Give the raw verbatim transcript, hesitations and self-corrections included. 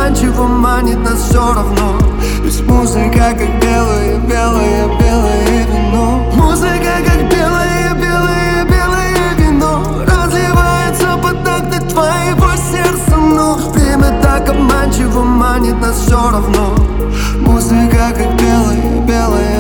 обманчиво манит нас все равно. Ведь музыка как белое, белое, белое вино. Музыка как белое, белое, белое вино. Разливается под такты твоего сердца, но время так обманчиво манит нас все равно. Музыка как белое, белое